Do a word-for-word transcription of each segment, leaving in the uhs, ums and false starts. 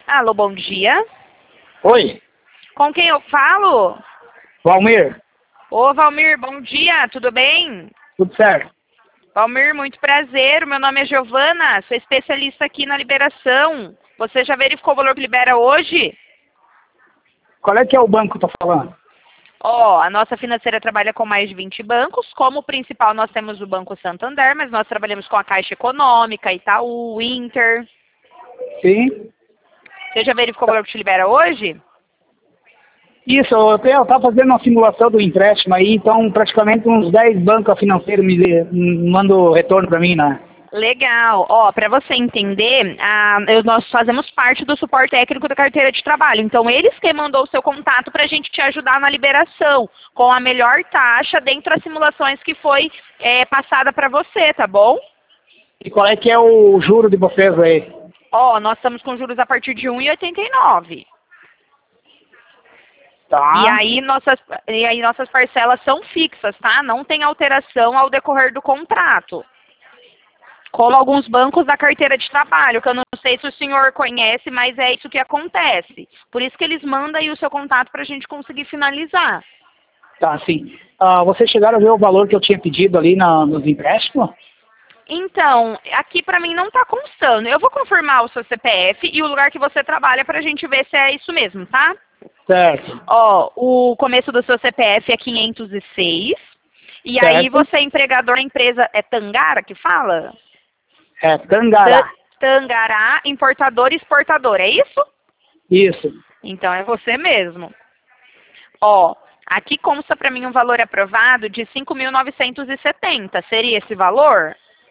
Alô, bom dia. Oi, Com quem eu falo? Valmir, Ô, Valmir, bom dia, tudo bem? tudo certo? Valmir, muito prazer. Meu nome é Giovana, sou especialista aqui na liberação. Você já verificou o valor que libera hoje? Qual é que é o banco que eu tô falando? Ó, a nossa financeira trabalha com mais de vinte bancos. Como principal, nós temos o Banco Santander, mas nós trabalhamos com a Caixa Econômica, Itaú, Inter. Sim. Você já verificou o valor que te libera hoje? Isso, eu te- eu tava fazendo uma simulação do empréstimo aí, então praticamente uns dez bancos financeiros me, me mandam retorno para mim, né? Legal. Ó, para você entender, ah, eu- nós fazemos parte do suporte técnico da carteira de trabalho. Então, eles que mandou o seu contato para a gente te ajudar na liberação, com a melhor taxa dentro das simulações que foi é, passada para você, tá bom? E qual é que é o juro de vocês aí? Ó, nós estamos com juros a partir de um vírgula oitenta e nove. Tá. E aí, nossas, e aí nossas parcelas são fixas, tá? Não tem alteração ao decorrer do contrato. Como alguns bancos da carteira de trabalho, que eu não sei se o senhor conhece, mas é isso que acontece. Por isso que eles mandam aí o seu contato para a gente conseguir finalizar. Tá, sim. Ah, vocês chegaram a ver o valor que eu tinha pedido ali na, nos empréstimos? Então, aqui para mim não está constando. Eu vou confirmar o seu C P F e o lugar que você trabalha para a gente ver se é isso mesmo, tá? Certo. Ó, o começo do seu C P F é quinhentos e seis. E aí Certo. você é empregador da empresa, é Tangara que fala? É, Tangará. Ta- Tangará, importador e exportador, é isso? Isso. Então é você mesmo. Ó, aqui consta para mim um valor aprovado de cinco mil novecentos e setenta. Seria esse valor?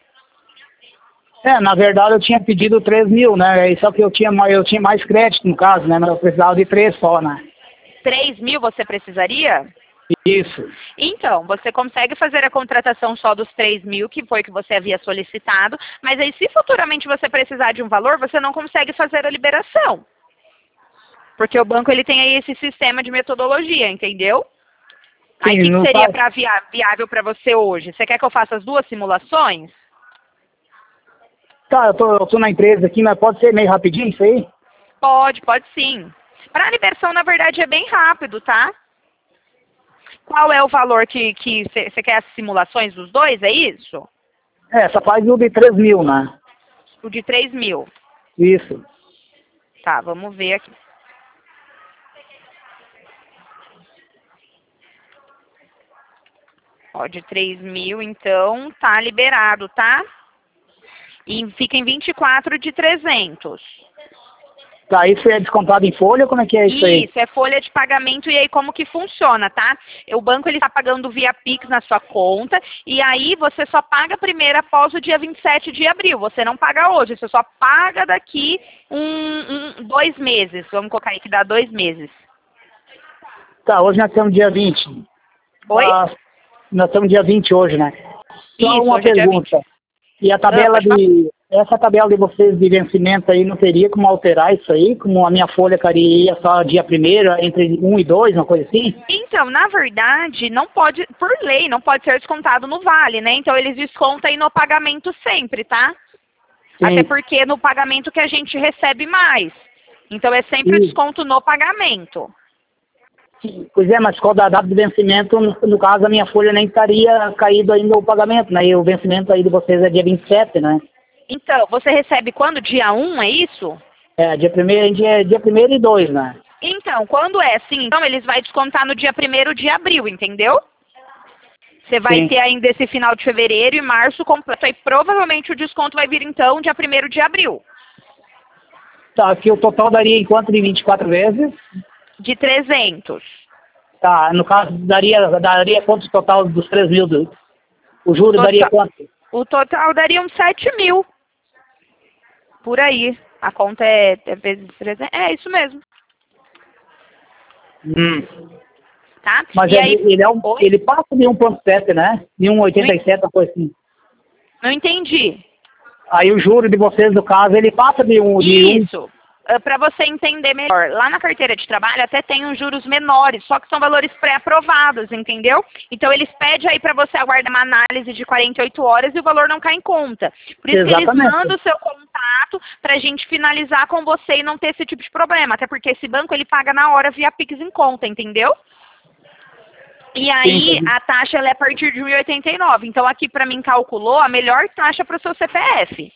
É, na verdade eu tinha pedido três mil, né? Só que eu tinha, mais- eu tinha mais crédito no caso, né? Mas eu precisava de três só, né? três mil você precisaria? Isso. Então, você consegue fazer a contratação só dos três mil, que foi o que você havia solicitado, mas aí se futuramente você precisar de um valor, você não consegue fazer a liberação. Porque o banco ele tem aí esse sistema de metodologia, entendeu? Aí o Sim, que, que não seria faz- pra via- viável para você hoje? Você quer que eu faça as duas simulações? Tá, eu tô, eu tô na empresa aqui, mas pode ser meio rapidinho isso aí? Pode, pode sim. Para a liberação, na verdade, é bem rápido, tá? Qual é o valor que que você quer as simulações dos dois, é isso? É, só faz o de três mil, né? O de três mil. Isso. Tá, vamos ver aqui. Ó, de três mil, então, tá liberado, tá? E fica em vinte e quatro de trezentos. Tá, isso é descontado em folha, como é que é isso aí? Isso, é folha de pagamento e aí como que funciona, tá? O banco ele está pagando via Pix na sua conta e aí você só paga primeiro após o dia vinte e sete de abril. Você não paga hoje, você só paga daqui um, um, dois meses. Vamos colocar aí que dá dois meses. Tá, hoje nós estamos dia vinte. Oi? Ah, nós estamos dia vinte hoje, né? Só Isso, uma hoje é dia pergunta. E a tabela Ah, pode de... Essa tabela de vocês de vencimento aí, não teria como alterar isso aí? Como a minha folha caria só dia primeiro, entre um e dois, uma coisa assim? Então, na verdade, não pode, por lei, não pode ser descontado no vale, né? Então eles descontam aí no pagamento sempre, tá? Sim. Até porque no pagamento que a gente recebe mais. Então é sempre Sim. desconto no pagamento. Pois é, mas qual da data de vencimento, no, no caso a minha folha nem estaria caído ainda o pagamento, né? E o vencimento aí de vocês é dia vinte e sete, né? Então, você recebe quando? Dia um, é isso? É, dia primeiro, dia, dia primeiro e dois, né? Então, quando é assim, então eles vão descontar no dia primeiro de abril, entendeu? Você vai Sim. ter ainda esse final de fevereiro e março completo. Aí provavelmente o desconto vai vir então dia primeiro de abril. Tá, aqui o total daria em quanto de vinte e quatro vezes? De trezentos. Tá, no caso daria, daria quanto total dos três mil? Do, o juro Total. daria quanto? O total daria uns sete mil. Por aí. A conta é, é vezes trezentos. É isso mesmo. Hum. Tá? Mas E ele, aí, ele, é um, Oi? ele passa de um ponto sete, né? De um oitenta e sete, uma coisa assim. Não entendi. Aí o juro de vocês, no caso, ele passa de um... De um Isso. para você entender melhor, lá na carteira de trabalho até tem uns juros menores, só que são valores pré-aprovados, entendeu? Então eles pedem aí para você aguardar uma análise de quarenta e oito horas e o valor não cai em conta. Por isso Exatamente. que eles mandam o seu contato para a gente finalizar com você e não ter esse tipo de problema, até porque esse banco ele paga na hora via Pix em conta, entendeu? E aí, Sim, a taxa ela é a partir de um vírgula oitenta e nove. Então, aqui para mim calculou a melhor taxa para o seu C P F.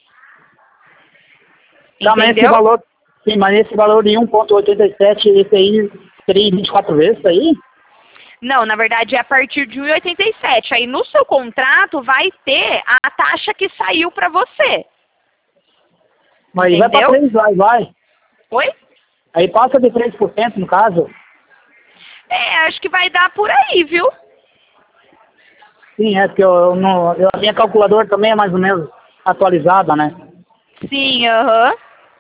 Tá, mas esse Entendeu? valor, sim, mas esse valor de um vírgula oitenta e sete, esse aí seria vinte e quatro vezes, isso aí? Não, na verdade é a partir de um vírgula oitenta e sete. Aí no seu contrato vai ter a taxa que saiu para você. Mas vai para Entendeu? três, vai, vai. Oi? Aí passa de três por cento no caso. É, acho que vai dar por aí, viu? Sim, é porque eu, eu não, eu, a minha calculadora também é mais ou menos atualizada, né? Sim, aham.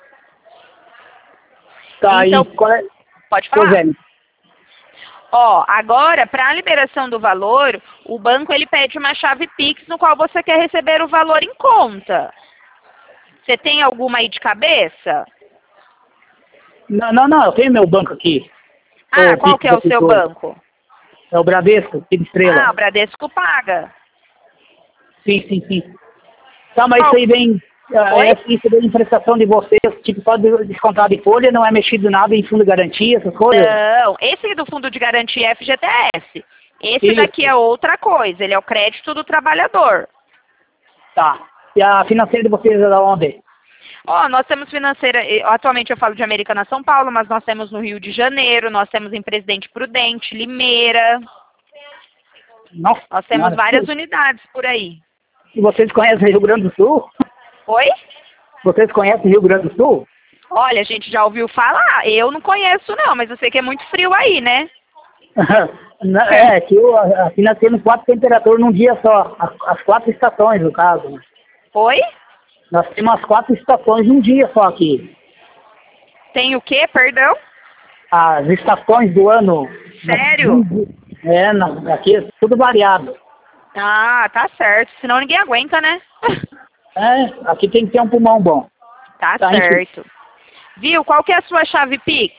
Tá, Então, aí qual é? pode Pois falar. é. Ó, agora, para a liberação do valor, o banco ele pede uma chave Pix no qual você quer receber o valor em conta. Você tem alguma aí de cabeça? Não, não, não, eu tenho meu banco aqui. Ah, O qual Pix que é da o seu Cultura. banco? É o Bradesco, Pix Estrela. Ah, o Bradesco paga. Sim, sim, sim. Tá, mas Qual? isso aí vem, ah, Oi? é, isso vem em prestação de vocês, tipo, só de- descontar de folha, não é mexido nada em fundo de garantia, essas coisas? Não, esse do Fundo de Garantia é F G T S. Esse Isso. daqui é outra coisa, ele é o crédito do trabalhador. Tá. E a financeira de vocês é da onde? Ó, nós temos financeira, eh, atualmente eu falo de Americana São Paulo, mas nós temos no Rio de Janeiro, nós temos em Presidente Prudente, Limeira, Nossa nós temos Senhora. várias unidades por aí. E vocês conhecem Rio Grande do Sul? Oi? Vocês conhecem Rio Grande do Sul? Olha, a gente já ouviu falar, eu não conheço não, mas eu sei que é muito frio aí, né? Não, é, que eu, a- aqui nós temos quatro temperaturas num dia só, as, as quatro estações, no caso. Né? Oi? Nós temos as quatro estações num dia só aqui. Tem o quê, perdão? As estações do ano. Sério? É, não, aqui é tudo variado. Ah, tá certo, senão ninguém aguenta, né? É, aqui tem que ter um pulmão bom. Tá Tá, enfim. certo. Viu, qual que é a sua chave Pix?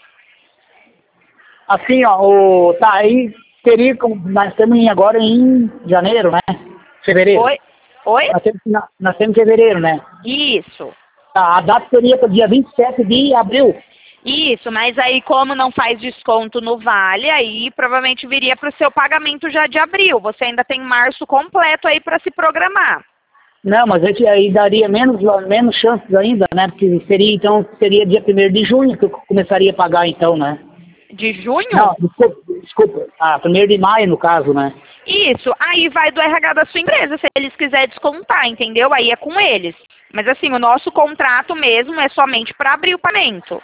Assim, ó, o, tá aí, teria, como- nós estamos em- agora em janeiro, né? Fevereiro. Oi? Oi? Nós temos, na- nós temos fevereiro, né? Isso. Tá, a data seria para o dia vinte e sete de abril. Isso, mas aí como não faz desconto no Vale, aí provavelmente viria para o seu pagamento já de abril. Você ainda tem março completo aí para se programar. Não, mas esse aí daria menos, menos chances ainda, né? Porque seria, então, seria dia primeiro de junho que eu começaria a pagar, então, né? De junho? Não, desculpa, desculpa. Ah, primeiro de maio, no caso, né? Isso, aí vai do R H da sua empresa, se eles quiserem descontar, entendeu? Aí é com eles. Mas assim, o nosso contrato mesmo é somente para abrir o pagamento.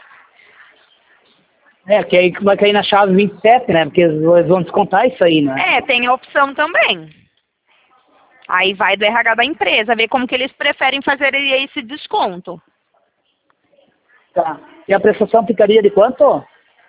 É, que aí vai cair na chave vinte e sete, né? Porque eles eles vão descontar isso aí, né? É, tem a opção também. Aí vai do R H da empresa, ver como que eles preferem fazer esse desconto. Tá. E a prestação ficaria de quanto?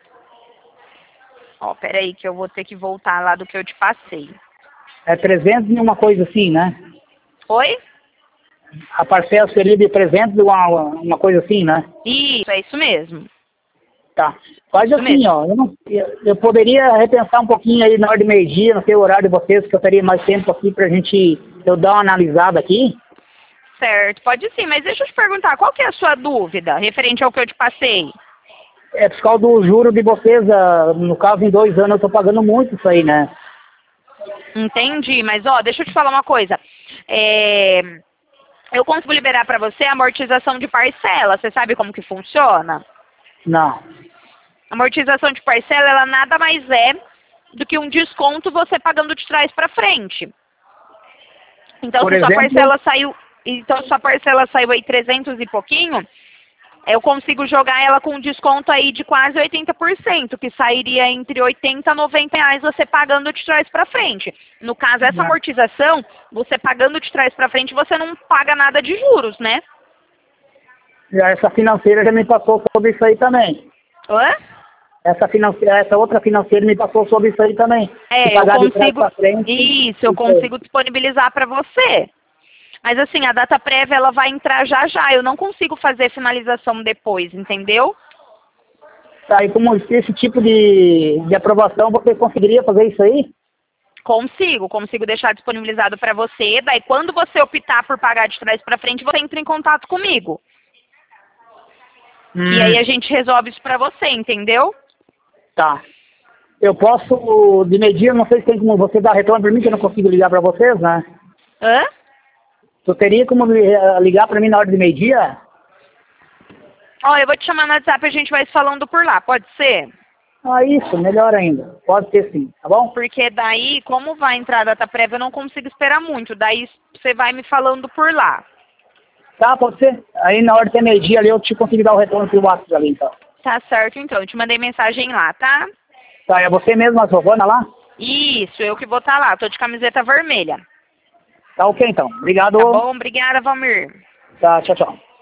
Ó, peraí que eu vou ter que voltar lá do que eu te passei. É trezentos e uma coisa assim, né? Oi? A parcela seria de trezentos e uma, uma coisa assim, né? Isso, é isso mesmo. Tá. Faz Isso assim, mesmo. ó. Eu, não, eu, eu poderia repensar um pouquinho aí na hora de meio-dia, não sei o horário de vocês, que eu teria mais tempo aqui pra gente, eu dar uma analisada aqui. Certo, pode sim, mas deixa eu te perguntar, qual que é a sua dúvida referente ao que eu te passei? É, por causa do juro de vocês, ah, no caso, em dois anos eu tô pagando muito isso aí, né? Entendi, mas ó, deixa eu te falar uma coisa. É, eu consigo liberar para você a amortização de parcela, você sabe como que funciona? Não. Amortização de parcela, ela nada mais é do que um desconto você pagando de trás para frente. Então, Por se sua exemplo? parcela saiu, então se sua parcela saiu aí trezentos e pouquinho, eu consigo jogar ela com um desconto aí de quase oitenta por cento, que sairia entre oitenta e noventa reais você pagando de trás para frente. No caso, essa Não. amortização, você pagando de trás para frente, você não paga nada de juros, né? Já essa financeira já me passou sobre isso aí também. Hã? Essa, financeira, essa outra financeira me passou sobre isso aí também. Se É, eu pagar de trás consigo. pra frente, Isso, eu isso aí. consigo disponibilizar para você. Mas assim, a data prévia ela vai entrar já já. Eu não consigo fazer finalização depois, entendeu? Tá, e como esse tipo de, de aprovação, você conseguiria fazer isso aí? Consigo, consigo deixar disponibilizado para você. Daí quando você optar por pagar de trás para frente, você entra em contato comigo. Hum, E aí a gente resolve isso para você, entendeu? tá. Eu posso, de meio-dia, não sei se tem como você dar retorno para mim, que eu não consigo ligar para vocês, né? Hã? Tu teria como li- ligar para mim na hora de meio-dia? Ó, eu vou te chamar no WhatsApp e a gente vai se falando por lá, pode ser? Ah, isso, melhor ainda. Pode ser sim, tá bom? Porque daí, como vai entrar a data prévia, eu não consigo esperar muito. Daí você vai me falando por lá. Tá, pode ser. Aí na hora de ter meio-dia ali eu te consigo dar o retorno pro WhatsApp ali, então. Tá certo, então. Eu te mandei mensagem lá, tá? Tá, é você mesmo a Giovana lá? Isso, eu que vou estar lá. Tô de camiseta vermelha. Tá ok então. Obrigado. Tá bom? Obrigada, Valmir. Tá, tchau, tchau.